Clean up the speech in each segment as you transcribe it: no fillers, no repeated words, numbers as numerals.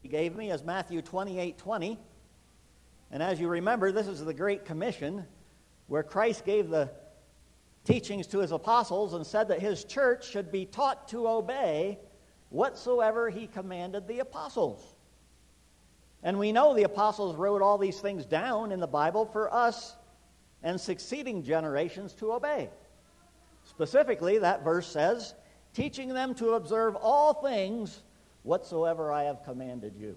he gave me is Matthew 28:20. And as you remember, this is the Great Commission, where Christ gave the teachings to his apostles and said that his church should be taught to obey whatsoever he commanded the apostles. And we know the apostles wrote all these things down in the Bible for us and succeeding generations to obey. Specifically, that verse says, teaching them to observe all things whatsoever I have commanded you.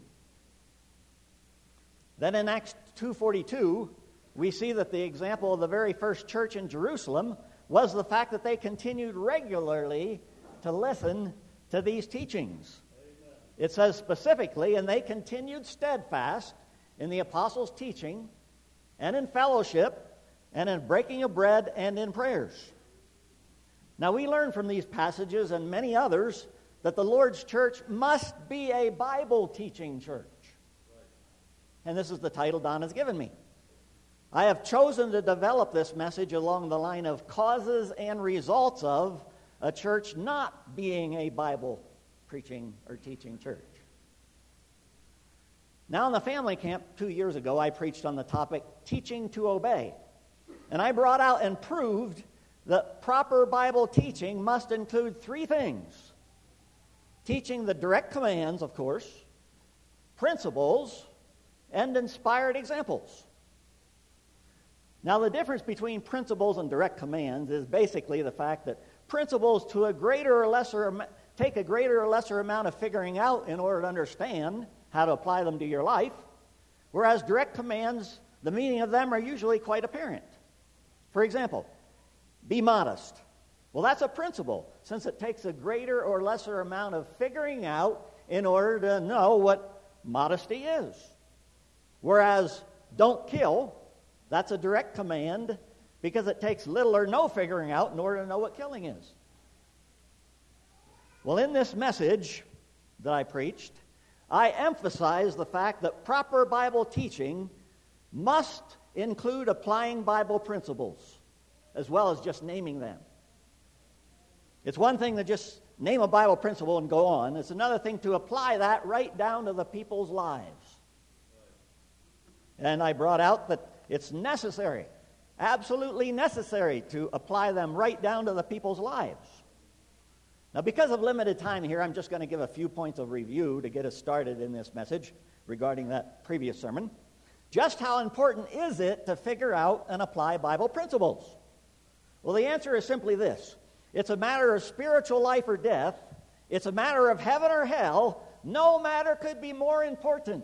Then in Acts 2:42, we see that the example of the very first church in Jerusalem was the fact that they continued regularly to listen to these teachings. Amen. It says specifically, and they continued steadfast in the apostles' teaching and in fellowship and in breaking of bread and in prayers. Now we learn from these passages and many others that the Lord's church must be a Bible-teaching church. And this is the title Don has given me. I have chosen to develop this message along the line of causes and results of a church not being a Bible-preaching or teaching church. Now in the family camp 2 years ago, I preached on the topic, teaching to obey. And I brought out and proved that proper Bible teaching must include three things. Teaching the direct commands, of course, principles, and inspired examples. Now, the difference between principles and direct commands is basically the fact that principles to a greater or lesser take a greater or lesser amount of figuring out in order to understand how to apply them to your life, whereas direct commands, the meaning of them are usually quite apparent. For example, be modest. Well, that's a principle, since it takes a greater or lesser amount of figuring out in order to know what modesty is. Whereas, don't kill, that's a direct command because it takes little or no figuring out in order to know what killing is. Well, in this message that I preached, I emphasize the fact that proper Bible teaching must include applying Bible principles, as well as just naming them. It's one thing to just name a Bible principle and go on. It's another thing to apply that right down to the people's lives. And I brought out that it's necessary, absolutely necessary, to apply them right down to the people's lives. Now, because of limited time here, I'm just going to give a few points of review to get us started in this message regarding that previous sermon. Just how important is it to figure out and apply Bible principles? Well, the answer is simply this. It's a matter of spiritual life or death. It's a matter of heaven or hell. No matter could be more important.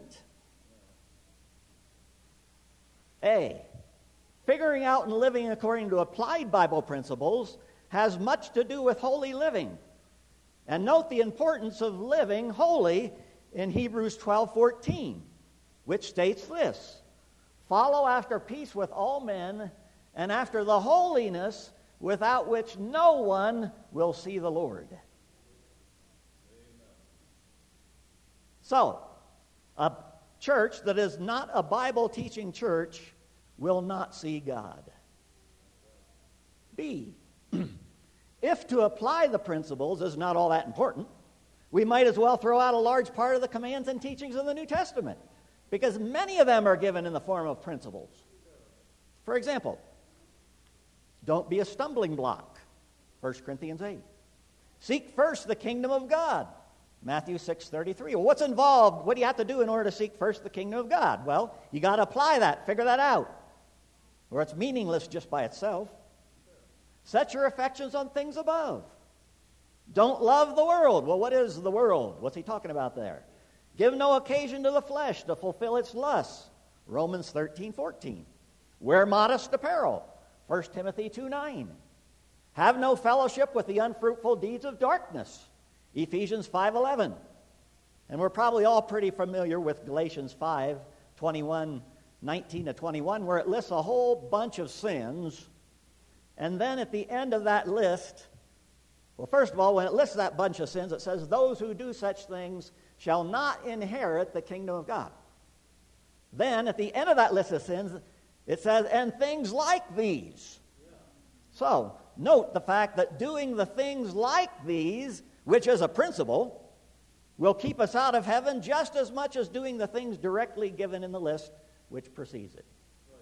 A, figuring out and living according to applied Bible principles has much to do with holy living. And note the importance of living holy in Hebrews 12:14, which states this, follow after peace with all men and after the holiness without which no one will see the Lord. Amen. So, a church that is not a Bible-teaching church will not see God. B, if to apply the principles is not all that important, we might as well throw out a large part of the commands and teachings of the New Testament, because many of them are given in the form of principles. For example, don't be a stumbling block, 1 Corinthians 8. Seek first the kingdom of God, Matthew 6:33. Well, what's involved? What do you have to do in order to seek first the kingdom of God? Well, you got to apply that, figure that out, or it's meaningless just by itself. Set your affections on things above. Don't love the world. Well, what is the world? What's he talking about there? Give no occasion to the flesh to fulfill its lusts, Romans 13:14. Wear modest apparel, 1 Timothy 2:9. Have no fellowship with the unfruitful deeds of darkness, Ephesians 5:11. And we're probably all pretty familiar with Galatians 5:19-21, where it lists a whole bunch of sins. And then at the end of that list, well, first of all, when it lists that bunch of sins, it says, those who do such things shall not inherit the kingdom of God. Then at the end of that list of sins, it says, and things like these. So, note the fact that doing the things like these, which is a principle, will keep us out of heaven just as much as doing the things directly given in the list which precedes it.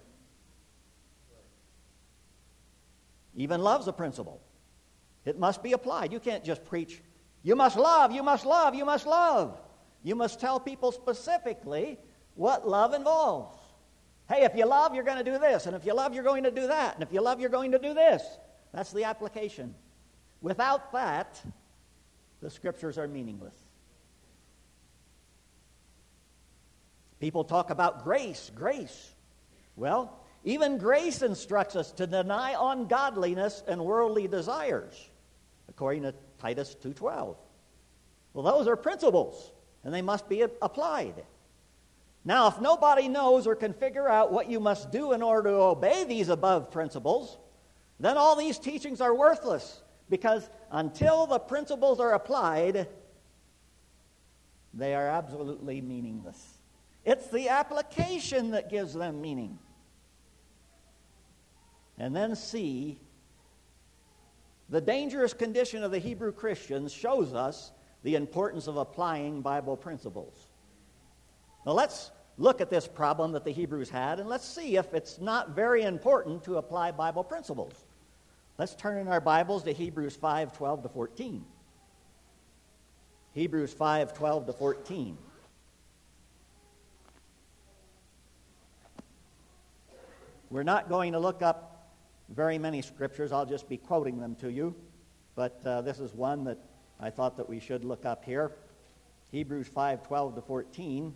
Even love's a principle. It must be applied. You can't just preach, you must love, you must love, you must love. You must tell people specifically what love involves. Hey, if you love, you're going to do this. And if you love, you're going to do that. And if you love, you're going to do this. That's the application. Without that, the Scriptures are meaningless. People talk about grace, grace. Well, even grace instructs us to deny ungodliness and worldly desires, according to Titus 2:12. Well, those are principles, and they must be applied. Now, if nobody knows or can figure out what you must do in order to obey these above principles, then all these teachings are worthless, because until the principles are applied, they are absolutely meaningless. It's the application that gives them meaning. And then C, the dangerous condition of the Hebrew Christians shows us the importance of applying Bible principles. Now let's look at this problem that the Hebrews had, and let's see if it's not very important to apply Bible principles. Let's turn in our Bibles to Hebrews 5:12 to 14. Hebrews 5:12 to 14. We're not going to look up very many scriptures. I'll just be quoting them to you. But this is one that I thought that we should look up here. Hebrews 5:12 to 14.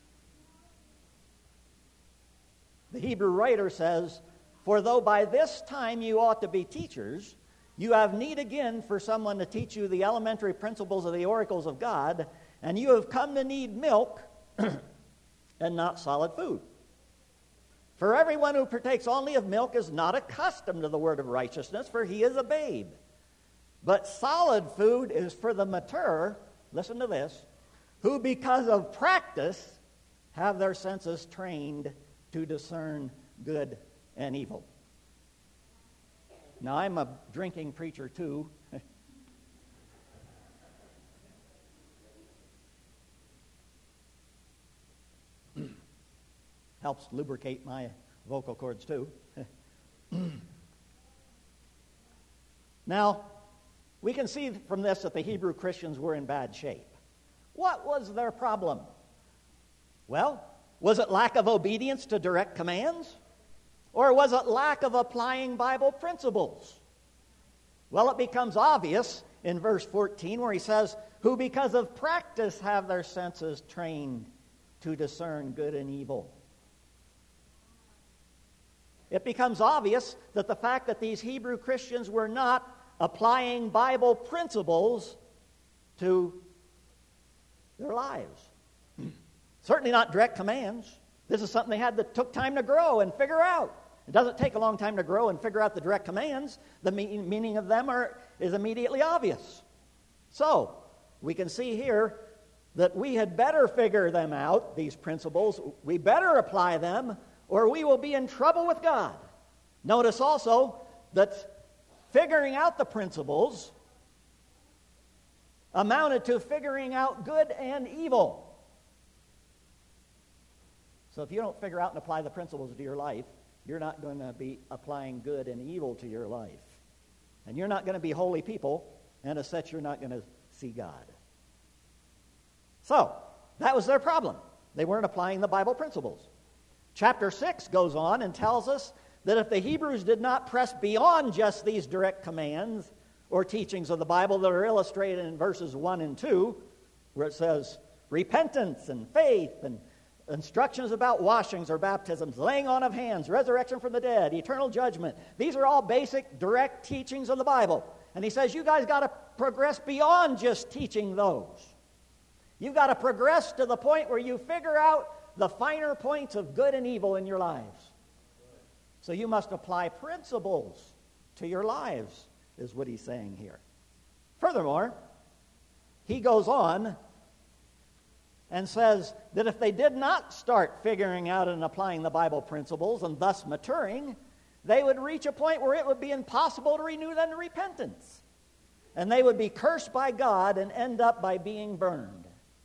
The Hebrew writer says, "For though by this time you ought to be teachers, you have need again for someone to teach you the elementary principles of the oracles of God, and you have come to need milk and not solid food. For everyone who partakes only of milk is not accustomed to the word of righteousness, for he is a babe. But solid food is for the mature," listen to this, "who because of practice have their senses trained to discern good and evil." Now, I'm a drinking preacher too. Helps lubricate my vocal cords too. Now, we can see from this that the Hebrew Christians were in bad shape. What was their problem? Well, was it lack of obedience to direct commands? Or was it lack of applying Bible principles? Well, it becomes obvious in verse 14 where he says, "Who because of practice have their senses trained to discern good and evil." It becomes obvious that the fact that these Hebrew Christians were not applying Bible principles to their lives. Certainly not direct commands. This is something that took time to grow and figure out. It doesn't take a long time to grow and figure out the direct commands. The meaning of them is immediately obvious. So, we can see here that we had better figure them out, these principles. We better apply them, or we will be in trouble with God. Notice also that figuring out the principles amounted to figuring out good and evil. So if you don't figure out and apply the principles to your life, you're not going to be applying good and evil to your life. And you're not going to be holy people, and as such, you're not going to see God. So, that was their problem. They weren't applying the Bible principles. Chapter 6 goes on and tells us that if the Hebrews did not press beyond just these direct commands or teachings of the Bible that are illustrated in verses 1 and 2, where it says repentance and faith and instructions about washings or baptisms, laying on of hands, resurrection from the dead, eternal judgment. These are all basic, direct teachings of the Bible. And he says, you guys got to progress beyond just teaching those. You've got to progress to the point where you figure out the finer points of good and evil in your lives. So you must apply principles to your lives, is what he's saying here. Furthermore, he goes on and says that if they did not start figuring out and applying the Bible principles and thus maturing, they would reach a point where it would be impossible to renew them to repentance. And they would be cursed by God and end up by being burned.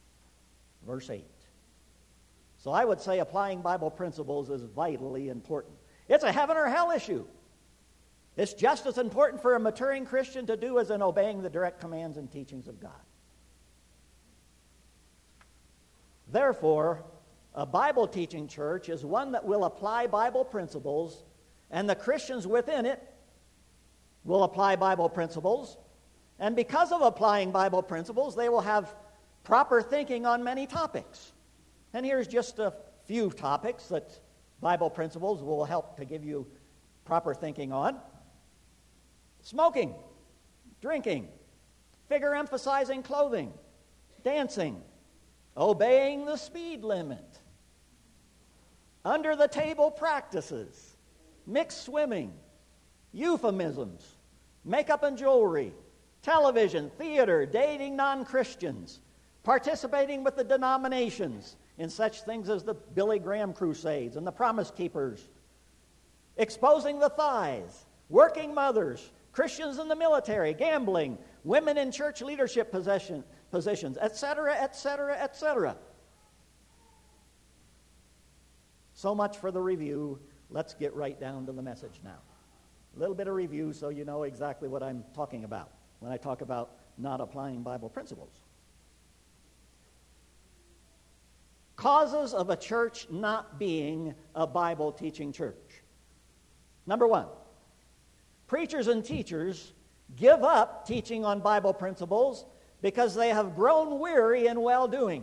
verse 8. So I would say applying Bible principles is vitally important. It's a heaven or hell issue. It's just as important for a maturing Christian to do as in obeying the direct commands and teachings of God. Therefore, a Bible teaching church is one that will apply Bible principles, and the Christians within it will apply Bible principles. And because of applying Bible principles, they will have proper thinking on many topics. And here's just a few topics that Bible principles will help to give you proper thinking on. Smoking, drinking, figure-emphasizing clothing, dancing, obeying the speed limit, under-the-table practices, mixed swimming, euphemisms, makeup and jewelry, television, theater, dating non-Christians, participating with the denominations in such things as the Billy Graham Crusades and the Promise Keepers, exposing the thighs, working mothers, Christians in the military, gambling, women in church leadership positions, etc., etc., etc. So much for the review. Let's get right down to the message now. A little bit of review so you know exactly what I'm talking about when I talk about not applying Bible principles. Causes of a church not being a Bible teaching church. Number one, preachers and teachers give up teaching on Bible principles because they have grown weary in well-doing.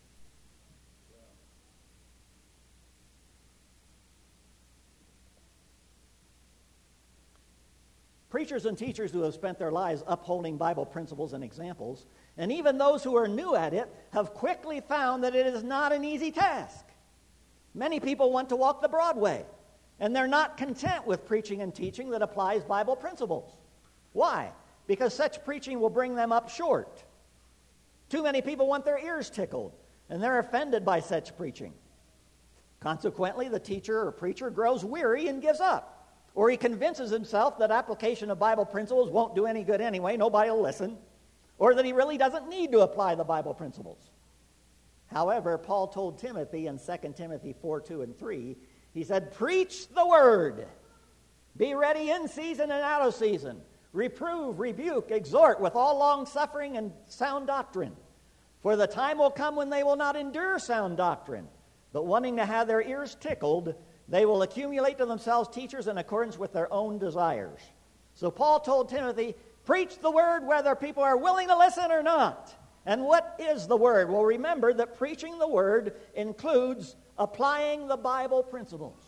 Preachers and teachers who have spent their lives upholding Bible principles and examples, and even those who are new at it, have quickly found that it is not an easy task. Many people want to walk the broad way, and they're not content with preaching and teaching that applies Bible principles. Why? Because such preaching will bring them up short. Too many people want their ears tickled, and they're offended by such preaching. Consequently, the teacher or preacher grows weary and gives up. Or he convinces himself that application of Bible principles won't do any good anyway, nobody will listen, or that he really doesn't need to apply the Bible principles. However, Paul told Timothy in 2 Timothy 4:2 and 3, he said, "Preach the word. Be ready in season and out of season. Reprove, rebuke, exhort with all long-suffering and sound doctrine. For the time will come when they will not endure sound doctrine, but wanting to have their ears tickled, they will accumulate to themselves teachers in accordance with their own desires." So Paul told Timothy, preach the word whether people are willing to listen or not. And what is the word? Well, remember that preaching the word includes applying the Bible principles.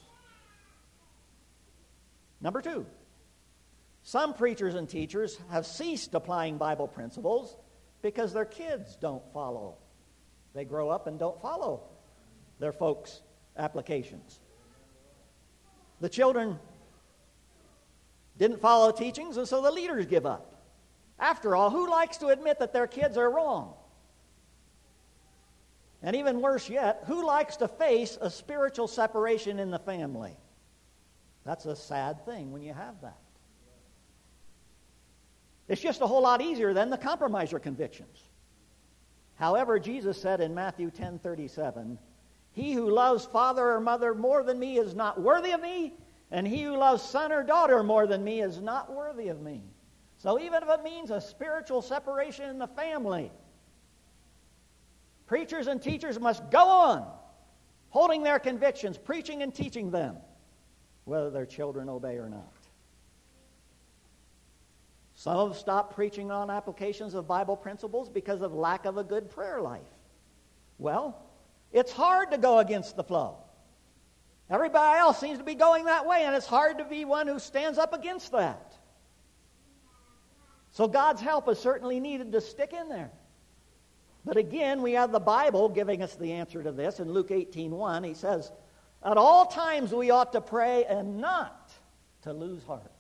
Number two, some preachers and teachers have ceased applying Bible principles because their kids don't follow. They grow up and don't follow their folks' applications. The children didn't follow teachings, and so the leaders give up. After all, who likes to admit that their kids are wrong? And even worse yet, who likes to face a spiritual separation in the family? That's a sad thing when you have that. It's just a whole lot easier than the compromise your convictions. However, Jesus said in Matthew 10:37, "He who loves father or mother more than me is not worthy of me, and he who loves son or daughter more than me is not worthy of me." So even if it means a spiritual separation in the family, preachers and teachers must go on holding their convictions, preaching and teaching them, whether their children obey or not. Some have stopped preaching on applications of Bible principles because of lack of a good prayer life. Well, it's hard to go against the flow. Everybody else seems to be going that way, and it's hard to be one who stands up against that. So God's help is certainly needed to stick in there. But again, we have the Bible giving us the answer to this. In Luke 18:1, he says, "At all times we ought to pray and not to lose heart."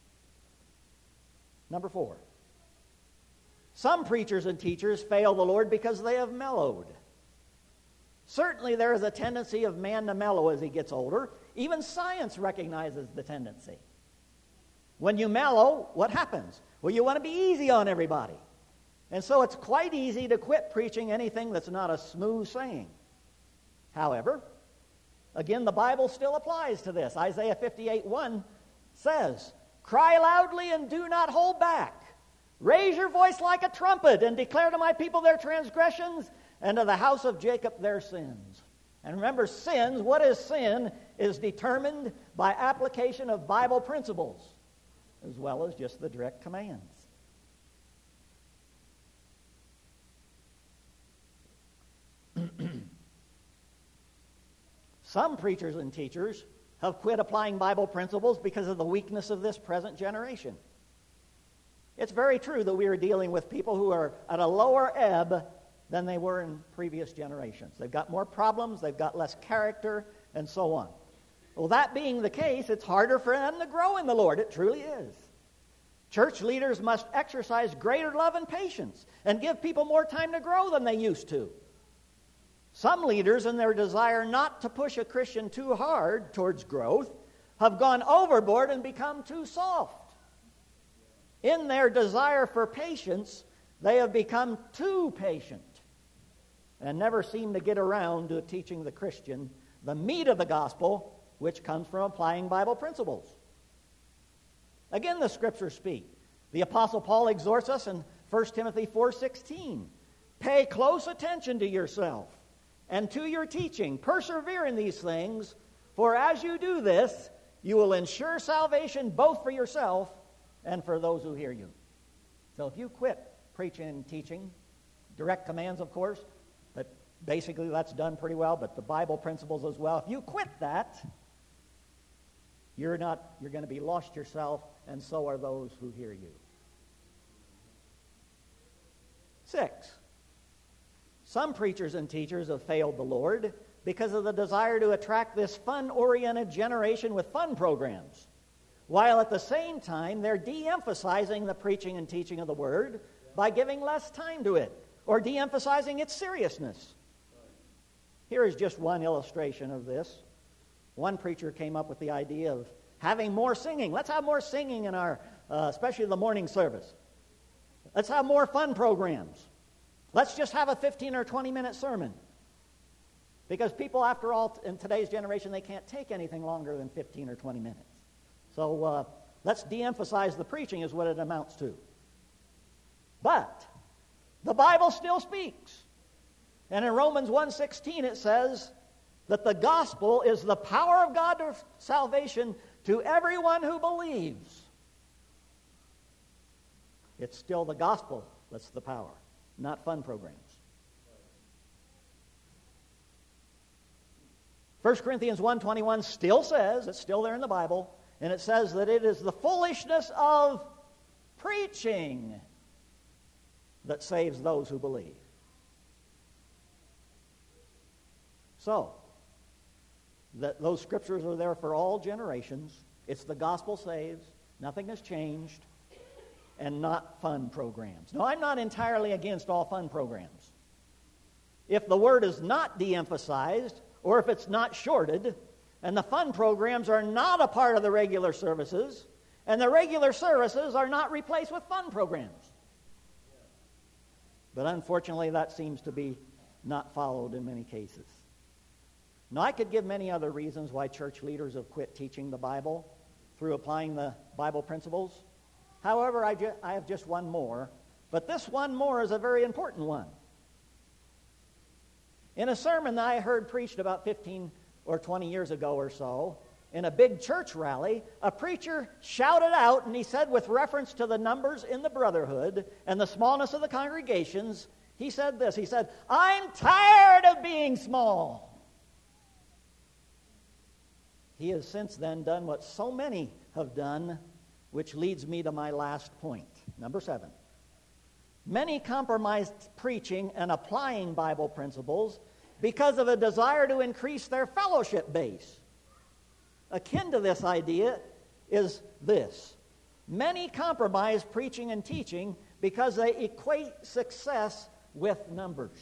Number 4, some preachers and teachers fail the Lord because they have mellowed. Certainly there is a tendency of man to mellow as he gets older. Even science recognizes the tendency. When you mellow, what happens? Well, you want to be easy on everybody. And so it's quite easy to quit preaching anything that's not a smooth saying. However, again, the Bible still applies to this. Isaiah 58:1 says, "Cry loudly and do not hold back. Raise your voice like a trumpet and declare to my people their transgressions and to the house of Jacob their sins." And remember, sins, what is sin, is determined by application of Bible principles as well as just the direct commands. Some preachers and teachers have quit applying Bible principles because of the weakness of this present generation. It's very true that we are dealing with people who are at a lower ebb than they were in previous generations. They've got more problems, they've got less character, and so on. Well, that being the case, it's harder for them to grow in the Lord. It truly is. Church leaders must exercise greater love and patience and give people more time to grow than they used to. Some leaders, in their desire not to push a Christian too hard towards growth, have gone overboard and become too soft. In their desire for patience, they have become too patient and never seem to get around to teaching the Christian the meat of the gospel, which comes from applying Bible principles. Again, the Scriptures speak. The Apostle Paul exhorts us in 1 Timothy 4:16, "Pay close attention to yourself and to your teaching. Persevere in these things, for as you do this, you will ensure salvation both for yourself and for those who hear you." So if you quit preaching and teaching, direct commands, of course, but basically that's done pretty well, but the Bible principles as well. If you quit that, you're going to be lost yourself, and so are those who hear you. 6. Some preachers and teachers have failed the Lord because of the desire to attract this fun-oriented generation with fun programs, while at the same time they're de-emphasizing the preaching and teaching of the Word by giving less time to it or de-emphasizing its seriousness. Here is just one illustration of this. One preacher came up with the idea of having more singing. Let's have more singing in our, especially the morning service. Let's have more fun programs. Let's just have a 15 or 20-minute sermon. Because people, after all, in today's generation, they can't take anything longer than 15 or 20 minutes. So let's de-emphasize the preaching is what it amounts to. But the Bible still speaks. And in Romans 1:16 it says that the gospel is the power of God to salvation to everyone who believes. It's still the gospel that's the power, not fun programs. 1 Corinthians 1:21 still says, it's still there in the Bible, and it says that it is the foolishness of preaching that saves those who believe. So, those scriptures are there for all generations. It's the gospel saves, nothing has changed, and not fun programs. Now, I'm not entirely against all fun programs. If the word is not de-emphasized, or if it's not shorted, and the fun programs are not a part of the regular services, and the regular services are not replaced with fun programs. But unfortunately, that seems to be not followed in many cases. Now, I could give many other reasons why church leaders have quit teaching the Bible through applying the Bible principles. However, I have just one more, but this one more is a very important one. In a sermon that I heard preached about 15 or 20 years ago or so, in a big church rally, a preacher shouted out, and he said, with reference to the numbers in the brotherhood and the smallness of the congregations, he said this, he said, "I'm tired of being small." He has since then done what so many have done, which leads me to my last point. Number 7. Many compromised preaching and applying Bible principles because of a desire to increase their fellowship base. Akin to this idea is this. Many compromise preaching and teaching because they equate success with numbers.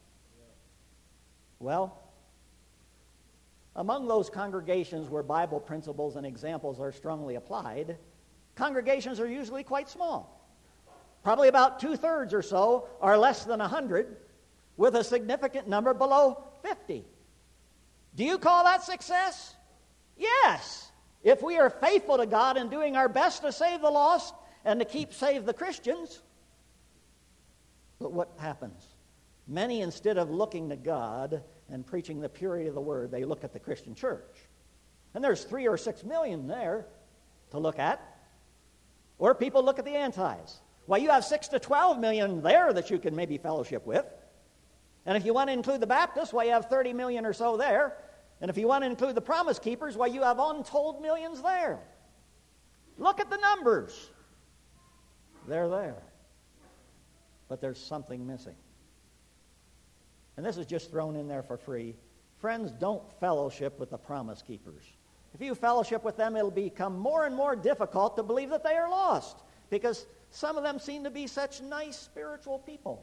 Well, among those congregations where Bible principles and examples are strongly applied, congregations are usually quite small. Probably about 2/3 or so are less than 100, with a significant number below 50. Do you call that success? Yes. If we are faithful to God in doing our best to save the lost and to keep save the Christians. But what happens? Many, instead of looking to God and preaching the purity of the Word, they look at the Christian church. And there's 3 or 6 million there to look at. Or people look at the antis. Well, you have 6 to 12 million there that you can maybe fellowship with. And if you want to include the Baptists, well, you have 30 million or so there. And if you want to include the Promise Keepers, well, you have untold millions there. Look at the numbers. They're there. But there's something missing. And this is just thrown in there for free. Friends, don't fellowship with the Promise Keepers. If you fellowship with them, it'll become more and more difficult to believe that they are lost, because some of them seem to be such nice spiritual people.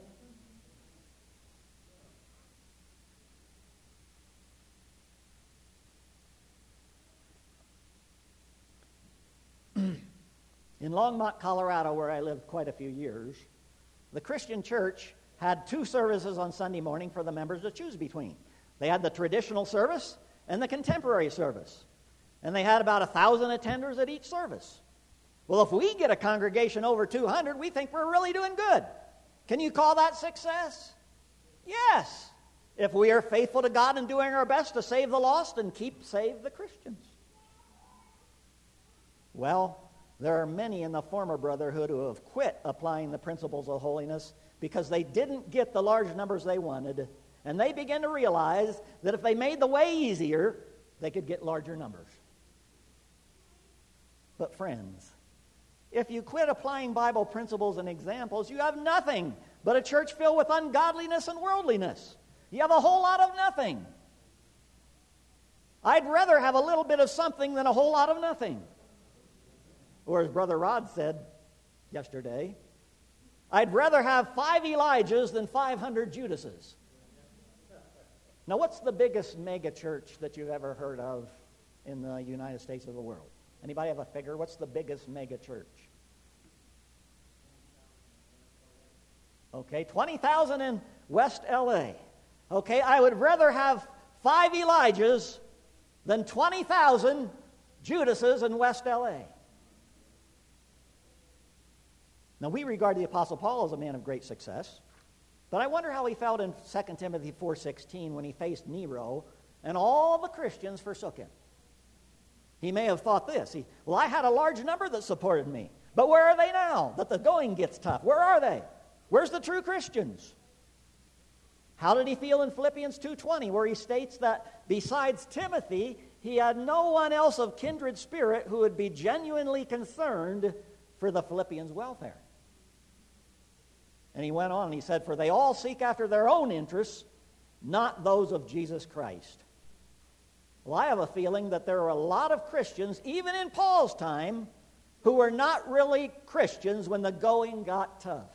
In Longmont, Colorado, where I lived quite a few years, the Christian church had 2 services on Sunday morning for the members to choose between. They had the traditional service and the contemporary service. And they had about 1,000 attenders at each service. Well, if we get a congregation over 200, we think we're really doing good. Can you call that success? Yes, if we are faithful to God and doing our best to save the lost and keep save the Christians. Well, there are many in the former brotherhood who have quit applying the principles of holiness because they didn't get the large numbers they wanted, and they began to realize that if they made the way easier, they could get larger numbers. But friends, if you quit applying Bible principles and examples, you have nothing but a church filled with ungodliness and worldliness. You have a whole lot of nothing. I'd rather have a little bit of something than a whole lot of nothing. Or as Brother Rod said yesterday, I'd rather have 5 Elijahs than 500 Judases. Now, what's the biggest mega church that you've ever heard of in the United States of the world? Anybody have a figure? What's the biggest mega church? Okay, 20,000 in West L.A. Okay, I would rather have 5 Elijahs than 20,000 Judases in West L.A. Now, we regard the Apostle Paul as a man of great success, but I wonder how he felt in 2 Timothy 4:16 when he faced Nero and all the Christians forsook him. He may have thought this, well, I had a large number that supported me, but where are they now that the going gets tough? Where are they? Where's the true Christians? How did he feel in Philippians 2:20, where he states that besides Timothy, he had no one else of kindred spirit who would be genuinely concerned for the Philippians' welfare? And he went on and he said, for they all seek after their own interests, not those of Jesus Christ. Well, I have a feeling that there are a lot of Christians, even in Paul's time, who were not really Christians when the going got tough.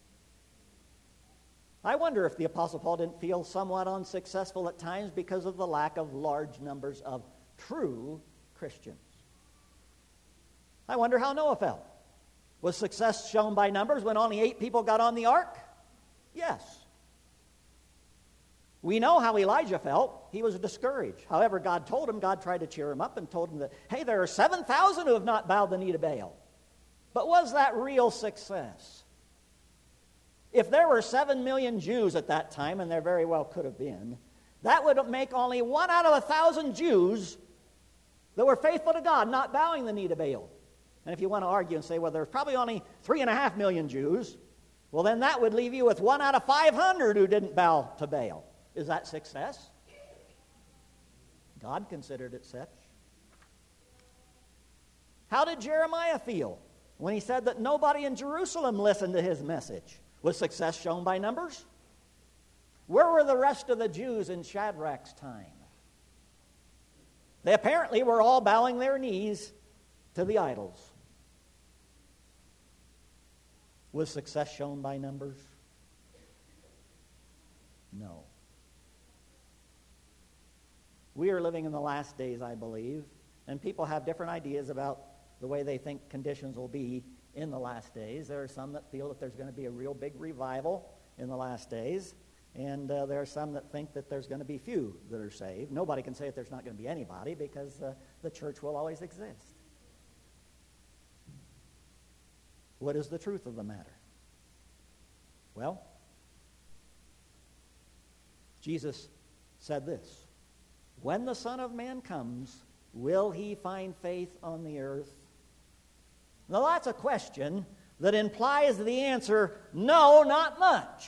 I wonder if the Apostle Paul didn't feel somewhat unsuccessful at times because of the lack of large numbers of true Christians. I wonder how Noah felt. Was success shown by numbers when only 8 people got on the ark? Yes. We know how Elijah felt. He was discouraged. However, God tried to cheer him up and told him that, hey, there are 7,000 who have not bowed the knee to Baal. But was that real success? If there were 7 million Jews at that time, and there very well could have been, that would make only 1 out of 1,000 Jews that were faithful to God not bowing the knee to Baal. And if you want to argue and say, well, there's probably only 3.5 million Jews, well, then that would leave you with 1 out of 500 who didn't bow to Baal. Is that success? God considered it such. How did Jeremiah feel when he said that nobody in Jerusalem listened to his message? Was success shown by numbers? Where were the rest of the Jews in Shadrach's time? They apparently were all bowing their knees to the idols. Was success shown by numbers? No. We are living in the last days, I believe, and people have different ideas about the way they think conditions will be in the last days. There are some that feel that there's going to be a real big revival in the last days. And there are some that think that there's going to be few that are saved. Nobody can say that there's not going to be anybody because the church will always exist. What is the truth of the matter? Well, Jesus said this, "When the Son of Man comes, will he find faith on the earth?" Now that's a question that implies the answer, no, not much.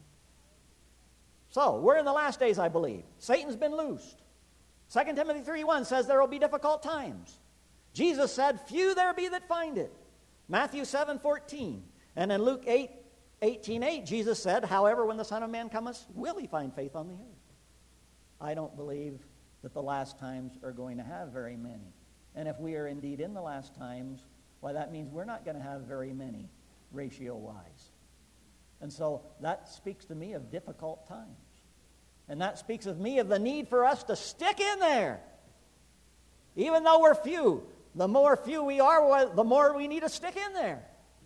So, we're in the last days, I believe. Satan's been loosed. 2 Timothy 3:1 says there will be difficult times. Jesus said, "Few there be that find it." Matthew 7:14. And in Luke 8:18, Jesus said, "However, when the Son of Man cometh, will he find faith on the earth?" I don't believe that the last times are going to have very many. And if we are indeed in the last times, why, that means we're not going to have very many ratio-wise. And so that speaks to me of difficult times. And that speaks of me of the need for us to stick in there. Even though we're few, the more few we are, the more we need to stick in there.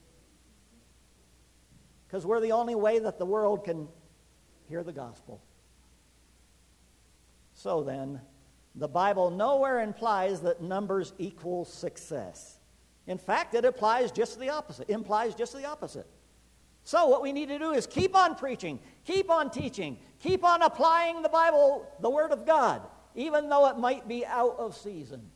Because we're the only way that the world can hear the gospel. So then, the Bible nowhere implies that numbers equal success. In fact, it implies just the opposite. So what we need to do is keep on preaching, keep on teaching, keep on applying the Bible, the Word of God, even though it might be out of season.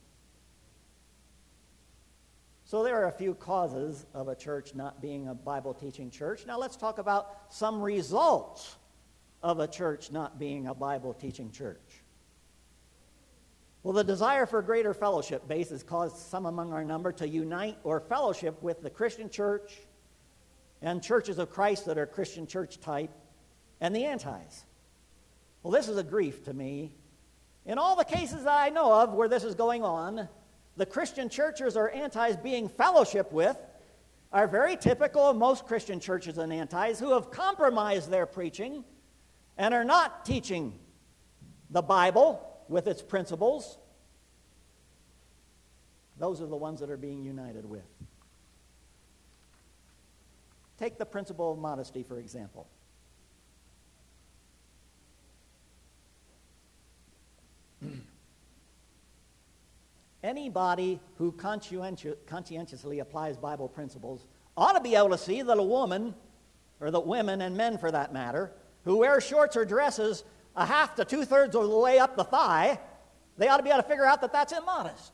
So there are a few causes of a church not being a Bible-teaching church. Now let's talk about some results of a church not being a Bible-teaching church. Well, the desire for greater fellowship base has caused some among our number to unite or fellowship with the Christian church and churches of Christ that are Christian church type, and the antis. Well, this is a grief to me. In all the cases that I know of where this is going on, the Christian churches or antis being fellowship with are very typical of most Christian churches and antis who have compromised their preaching and are not teaching the Bible with its principles. Those are the ones that are being united with. Take the principle of modesty, for example. Anybody who conscientiously applies Bible principles ought to be able to see that a woman, or that women and men for that matter, who wear shorts or dresses a half to two-thirds of the way up the thigh, they ought to be able to figure out that that's immodest.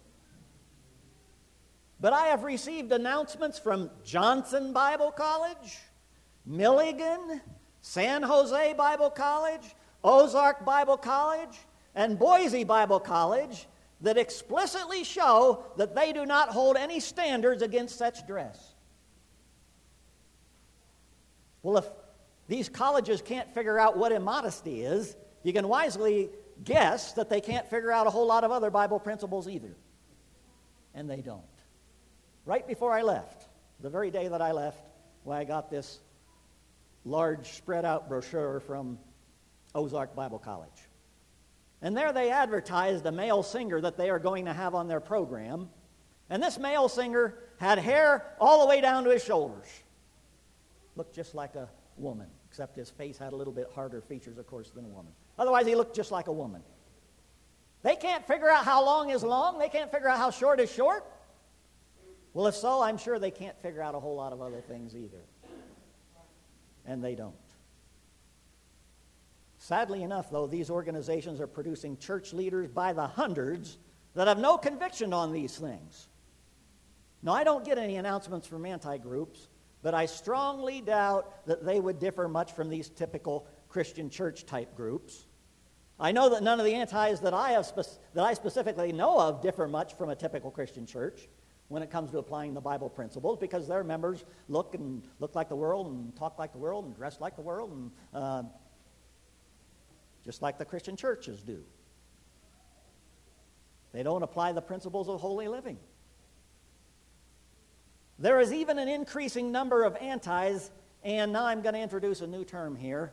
But I have received announcements from Johnson Bible College, Milligan, San Jose Bible College, Ozark Bible College, and Boise Bible College that explicitly show that they do not hold any standards against such dress. Well, if these colleges can't figure out what immodesty is, you can wisely guess that they can't figure out a whole lot of other Bible principles either. And they don't. Right before I left, the very day that I left, when I got this large spread-out brochure from Ozark Bible College. And there they advertised a male singer that they are going to have on their program. And this male singer had hair all the way down to his shoulders. Looked just like a woman, except his face had a little bit harder features, of course, than a woman. Otherwise, he looked just like a woman. They can't figure out how long is long. They can't figure out how short is short. Well, if so, I'm sure they can't figure out a whole lot of other things either. And they don't. Sadly enough, though, these organizations are producing church leaders by the hundreds that have no conviction on these things. Now, I don't get any announcements from anti-groups, but I strongly doubt that they would differ much from these typical Christian church-type groups. I know that none of the antis that I specifically know of differ much from a typical Christian church when it comes to applying the Bible principles, because their members look like the world and talk like the world and dress like the world, and just like the Christian churches do. They don't apply the principles of holy living. There is even an increasing number of antis, and now I'm going to introduce a new term here,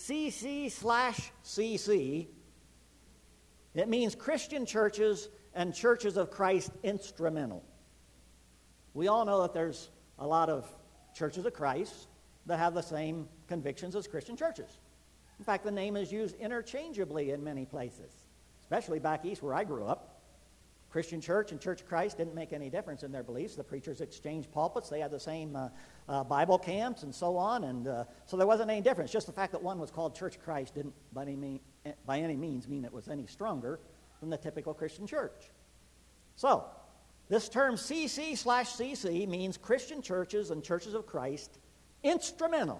CC/CC. It means Christian churches and churches of Christ instrumental. We all know that there's a lot of churches of Christ that have the same convictions as Christian churches. In fact, the name is used interchangeably in many places, especially back east where I grew up. Christian Church and Church of Christ didn't make any difference in their beliefs. The preachers exchanged pulpits. They had the same Bible camps and so on, and so there wasn't any difference. Just the fact that one was called Church of Christ didn't by any means mean it was any stronger than the typical Christian church. So, this term CC/CC means Christian churches and churches of Christ instrumental.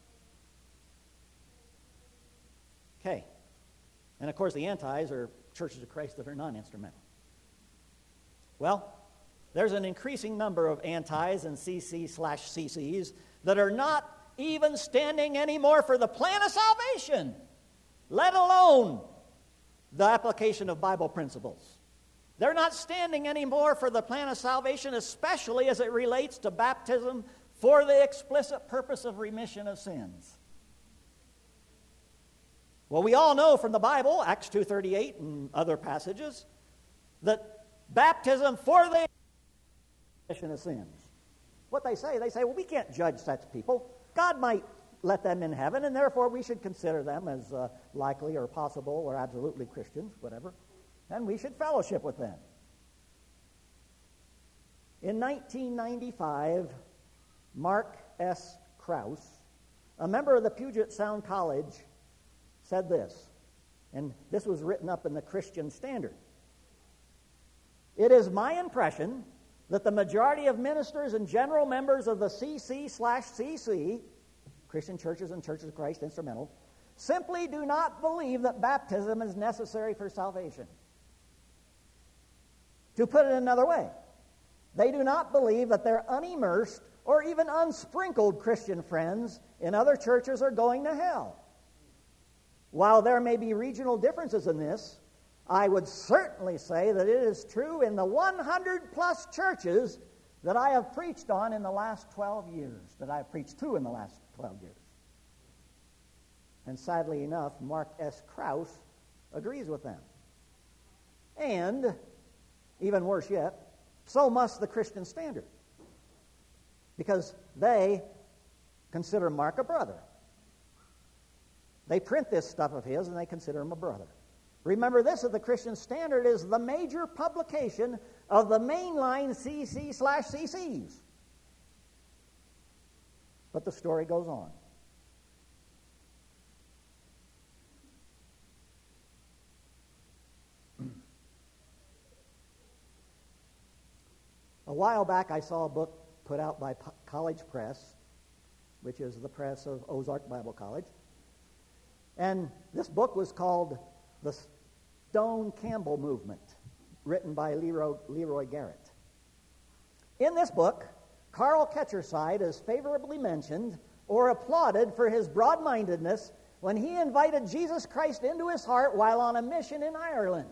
Okay. And of course the antis are churches of Christ that are non-instrumental. Well, there's an increasing number of antis and CC/CCs that are not even standing anymore for the plan of salvation, let alone the application of Bible principles. They're not standing anymore for the plan of salvation, especially as it relates to baptism for the explicit purpose of remission of sins. Well, we all know from the Bible, Acts 2:38 and other passages, that baptism for the remission of sins. What they say, well, we can't judge such people. God might let them in heaven, and therefore we should consider them as likely or possible or absolutely Christians, whatever, and we should fellowship with them. In 1995, Mark S. Krause, a member of the Puget Sound College, said this, and this was written up in the Christian Standard. It is my impression that the majority of ministers and general members of the CC/CC, Christian churches and churches of Christ instrumental, simply do not believe that baptism is necessary for salvation. To put it another way, they do not believe that their unimmersed or even unsprinkled Christian friends in other churches are going to hell. While there may be regional differences in this, I would certainly say that it is true in the 100-plus churches that I have preached on in the last 12 years, that I have preached to in the last 12 years. And sadly enough, Mark S. Krause agrees with them. And, even worse yet, so must the Christian Standard, because they consider Mark a brother. They print this stuff of his and they consider him a brother. Remember this, that the Christian Standard is the major publication of the mainline CC/CCs. But the story goes on. A while back I saw a book put out by College Press, which is the press of Ozark Bible College. And this book was called The Stone Campbell Movement, written by Leroy Garrett. In this book, Carl Ketcherside is favorably mentioned or applauded for his broad-mindedness when he invited Jesus Christ into his heart while on a mission in Ireland.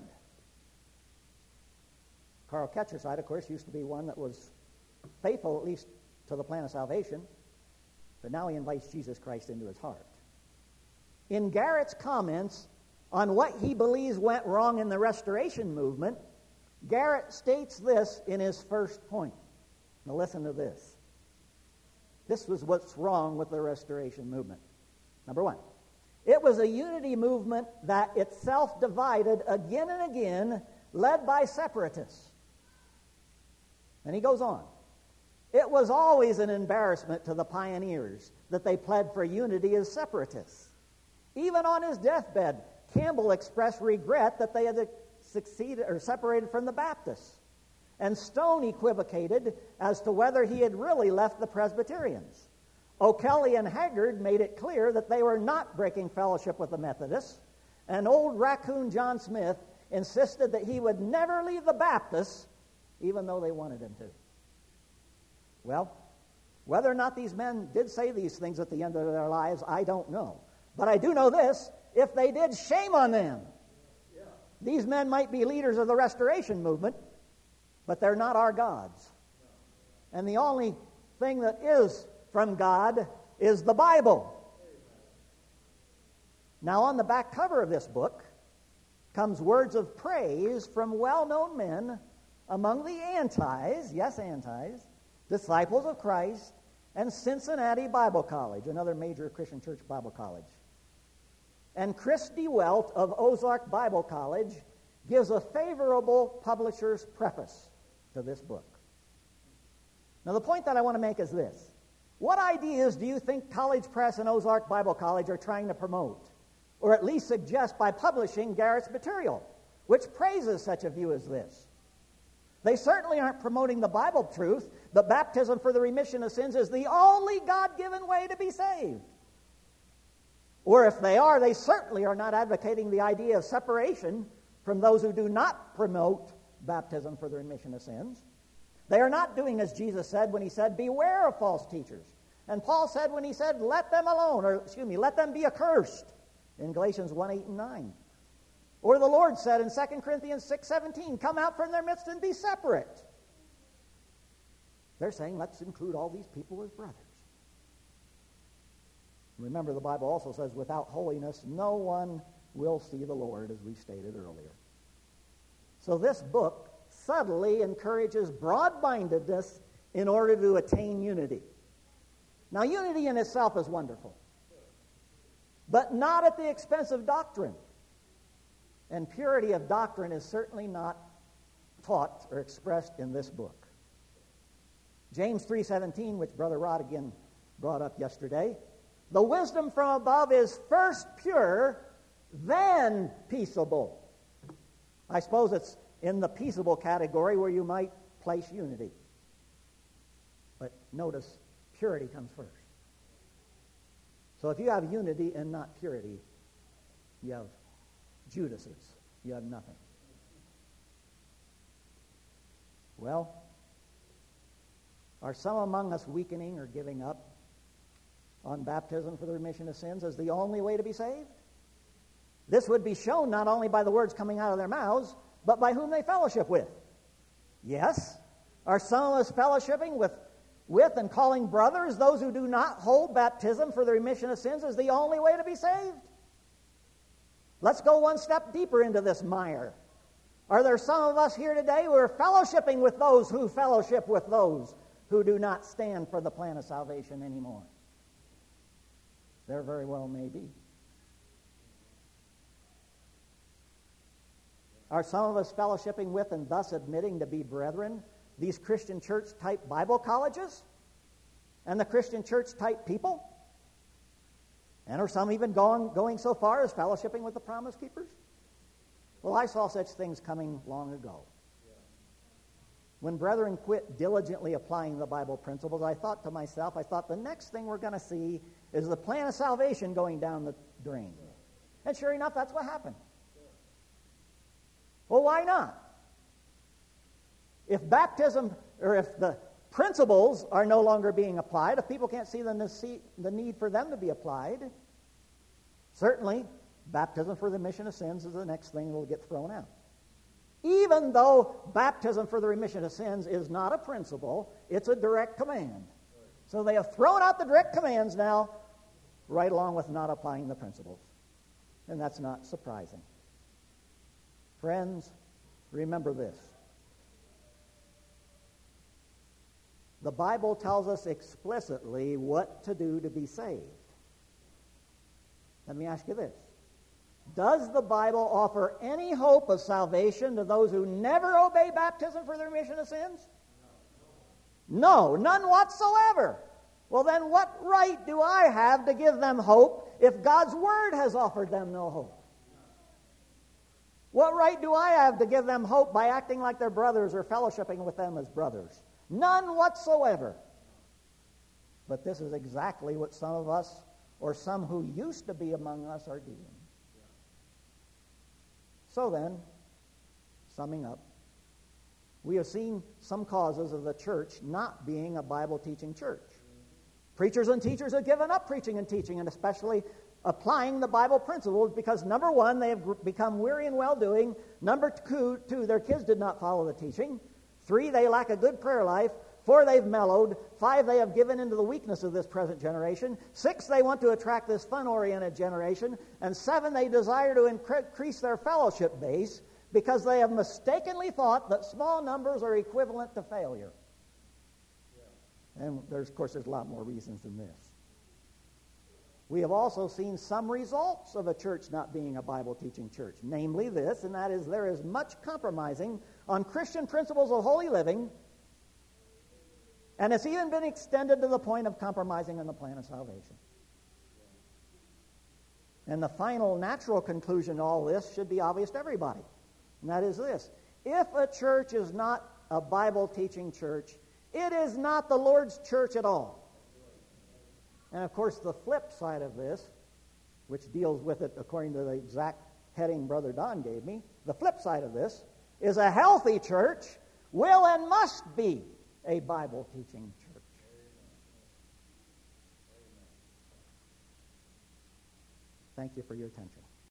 Carl Ketcherside, of course, used to be one that was faithful at least to the plan of salvation, but now he invites Jesus Christ into his heart. In Garrett's comments on what he believes went wrong in the Restoration movement, Garrett states this in his first point. Now listen to this. This was what's wrong with the Restoration movement. Number one, it was a unity movement that itself divided again and again, led by separatists. And he goes on. It was always an embarrassment to the pioneers that they pled for unity as separatists. Even on his deathbed, Campbell expressed regret that they had succeeded or separated from the Baptists. And Stone equivocated as to whether he had really left the Presbyterians. O'Kelly and Haggard made it clear that they were not breaking fellowship with the Methodists. And old raccoon John Smith insisted that he would never leave the Baptists, even though they wanted him to. Well, whether or not these men did say these things at the end of their lives, I don't know. But I do know this, if they did, shame on them. Yeah. These men might be leaders of the Restoration movement, but they're not our gods. And the only thing that is from God is the Bible. Now, on the back cover of this book comes words of praise from well-known men among the antis, yes, antis, Disciples of Christ, and Cincinnati Bible College, another major Christian church Bible college. And Chris DeWelt of Ozark Bible College gives a favorable publisher's preface to this book. Now, the point that I want to make is this. What ideas do you think College Press and Ozark Bible College are trying to promote, or at least suggest by publishing Garrett's material, which praises such a view as this? They certainly aren't promoting the Bible truth that baptism for the remission of sins is the only God-given way to be saved. Or if they are, they certainly are not advocating the idea of separation from those who do not promote baptism for the remission of sins. They are not doing as Jesus said when he said, beware of false teachers. And Paul said when he said, let them alone, or let them be accursed in Galatians 1, 8, and 9. Or the Lord said in 2 Corinthians 6:17, come out from their midst and be separate. They're saying, let's include all these people as brothers. Remember, the Bible also says, without holiness, no one will see the Lord, as we stated earlier. So this book subtly encourages broad-mindedness in order to attain unity. Now, unity in itself is wonderful, but not at the expense of doctrine. And purity of doctrine is certainly not taught or expressed in this book. James 3:17, which Brother Rod again brought up yesterday, the wisdom from above is first pure, then peaceable. I suppose it's in the peaceable category where you might place unity. But notice, purity comes first. So if you have unity and not purity, you have Judases. You have nothing. Well, are some among us weakening or giving up on baptism for the remission of sins as the only way to be saved? This would be shown not only by the words coming out of their mouths, but by whom they fellowship with. Yes, are some of us fellowshipping with and calling brothers those who do not hold baptism for the remission of sins as the only way to be saved? Let's go one step deeper into this mire. Are there some of us here today who are fellowshipping with those who fellowship with those who do not stand for the plan of salvation anymore? There very well may be. Are some of us fellowshipping with and thus admitting to be brethren these Christian church-type Bible colleges and the Christian church-type people? And are some even going so far as fellowshipping with the Promise Keepers? Well, I saw such things coming long ago. When brethren quit diligently applying the Bible principles, I thought to myself, the next thing we're going to see is the plan of salvation going down the drain. And sure enough, that's what happened. Well, why not? If baptism, or if the principles are no longer being applied, if people can't see the need for them to be applied, certainly baptism for the remission of sins is the next thing that will get thrown out. Even though baptism for the remission of sins is not a principle, it's a direct command. So they have thrown out the direct commands now, right along with not applying the principles. And that's not surprising. Friends, remember this. The Bible tells us explicitly what to do to be saved. Let me ask you this. Does the Bible offer any hope of salvation to those who never obey baptism for the remission of sins? No, none whatsoever. Well, then what right do I have to give them hope if God's Word has offered them no hope? What right do I have to give them hope by acting like their brothers or fellowshipping with them as brothers? None whatsoever. But this is exactly what some of us, or some who used to be among us, are doing. So then, summing up, we have seen some causes of the church not being a Bible-teaching church. Preachers and teachers have given up preaching and teaching, and especially applying the Bible principles, because number one, they have become weary in well-doing. Number two, their kids did not follow the teaching. 3, they lack a good prayer life. 4, they've mellowed. 5, they have given into the weakness of this present generation. 6, they want to attract this fun-oriented generation. And 7, they desire to increase their fellowship base because they have mistakenly thought that small numbers are equivalent to failure. And of course, there's a lot more reasons than this. We have also seen some results of a church not being a Bible-teaching church, namely this, and that is there is much compromising on Christian principles of holy living, and it's even been extended to the point of compromising on the plan of salvation. And the final natural conclusion to all this should be obvious to everybody, and that is this. If a church is not a Bible-teaching church, it is not the Lord's church at all. And of course, the flip side of this, which deals with it according to the exact heading Brother Don gave me, the flip side of this is a healthy church will and must be a Bible-teaching church. Thank you for your attention.